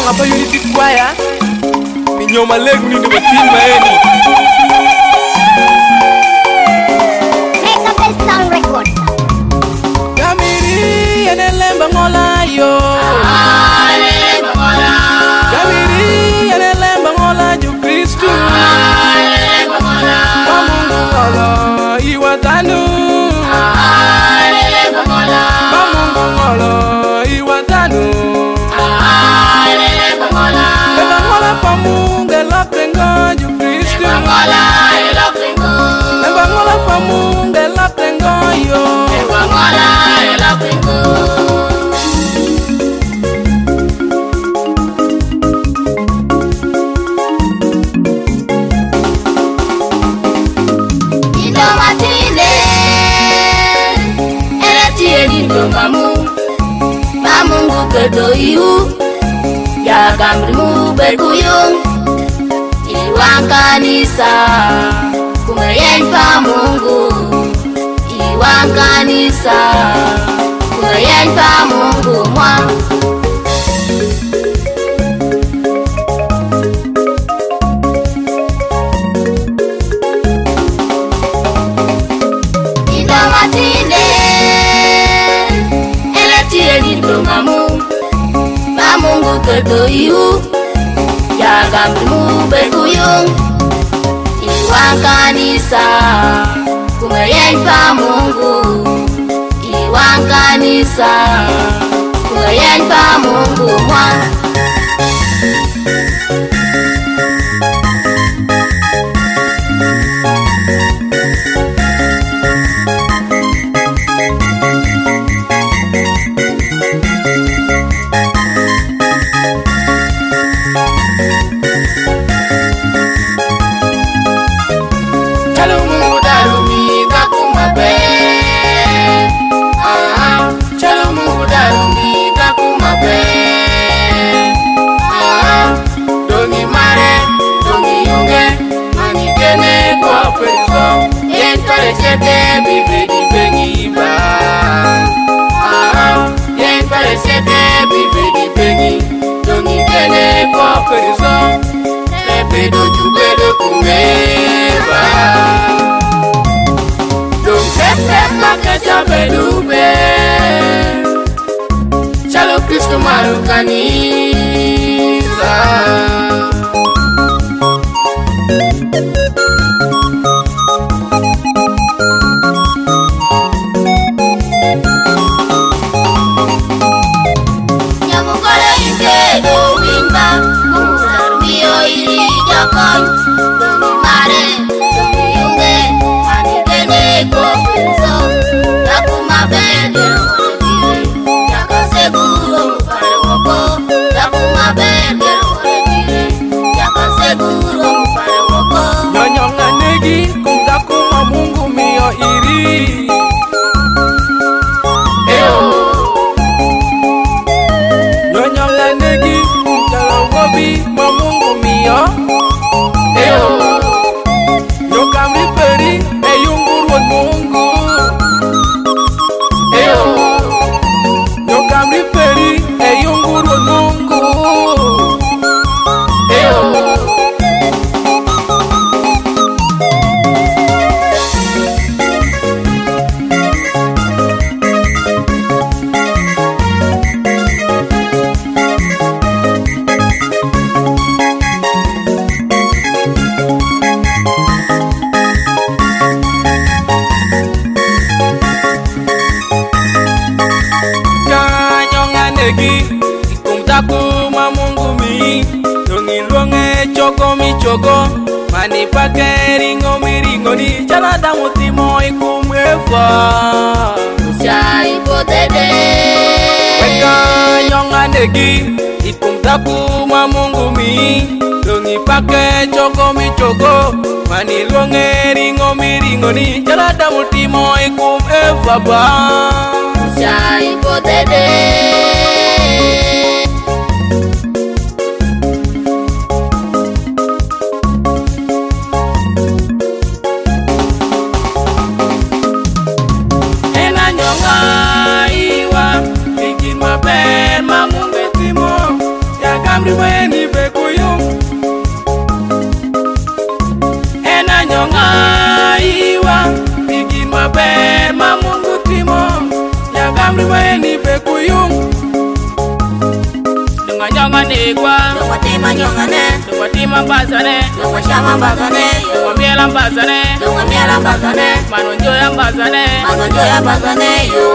Nyong apa Unity Choir Minyo malegu ni ndio team maeni Make up a sound record. Kamiri enelemba ngola yo Enelemba ngola. Kamiri enelemba ngola ju Kristu Enelemba ngola. Kwa Mungu ngola iwatanu Enelemba ngola. Kwa Mungu ngola iwatanu Enelemba ngola. Eba ngola pa Mungu elaprengo ju Kristu Ngola elaprengo. Eba ngola pa Mungu elaprengo yo Ngola elaprengo. Indo matine eretie dindo mamungu kedo iu ya gamrimu berkuyung iwang kanisa kumayen pa Mungu iwang kanisa kumayen pa Mungu mwa Indo matine eretie dindo mamungu kedo iu ya gamrimu berkuyung iwang kanisa kumayen pa Mungu iwang kanisa kumayen pa Mungu mwa Chalo Mungu darumi kakumabe Chalo Mungu darumi kakumabe Dongi mare, dongi yunge Mani kene kwa periso Yen pare chete bibe di bengi ba Yen pare chete bibe di bengi Dongi kene kwa periso Lepe do jube do kumeba Dong sete makeja bedube Chalo Kristo maru kanisa Nyamukole inde do wimba Mumular miyo iri jakon Dongi mare, dongi yunge Mani kene kofiso Yakumabe dero oregire Yaka seguro mupare woko Yakumabe dero oregire Yaka seguro mupare woko Nyonyonga negi kumdaku ma Mungu miyo iri Eo Nyonyonga negi kumjala wobi ma Mungu miyo Eo Nyokamri peri eyungurwa Mungu Eo Nyokamri peri eyungurwa Mungu Eo Nyonyonga negi kumdaku ma Mungu mi Dongi luonge choko mi choko Mani pake ringo mi ringo ni Chala damu timo ikumwefa Chai potede Nyonga negi ikumdaku ma Mungu mi Dongi pake choko mi choko Mani luonge ringo mi ringo ni Chala damu timo ikumwefa ba Chai potede Ena nyonga iwa Bikin maber ma Mungu timo Ya gamri weni bekuyum ena nyonga iwa bikin maber ma Mungu timo ya gamri weni bekuyum dunga nyonga negwa Dunga tima nyongane dunga tima bazane Dunga shama bazane dunga miela bazane Dunga miela bazane manonjo ya bazane Manonjo ya bazane yo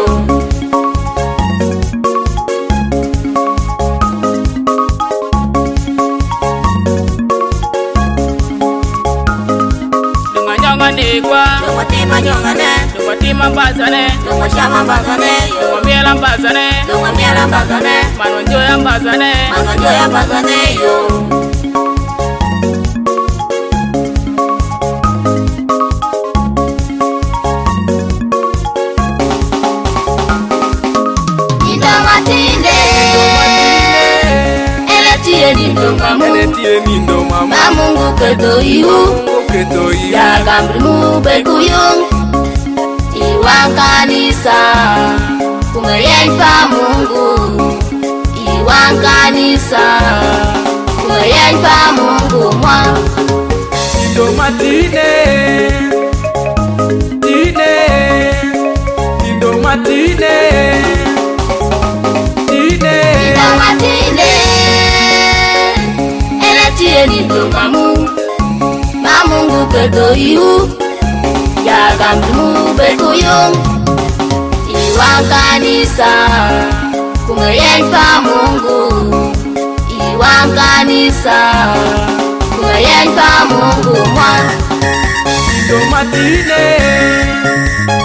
dunga nyonga negwa Dunga tima nyongane dunga tima bazane Dunga shama bazane dunga miela bazane Dunga miela bazane manonjo ya bazane Manonjo ya bazane yo Enetie nindo mama Mungu keto ihu keto ya gamri mu bekuyung Iwang kanisa kumayen pa Mungu Iwang kanisa kumayen pa Mungu mwa Nindo matine Tine Nindo matine Tine Nindo matine Enetie nindo Mungu keto ihu ya gamri mu bekuyung Iwang kanisa kumayen pa Mungu Iwang kanisa kumayen pa Mungu mwa Nindo matine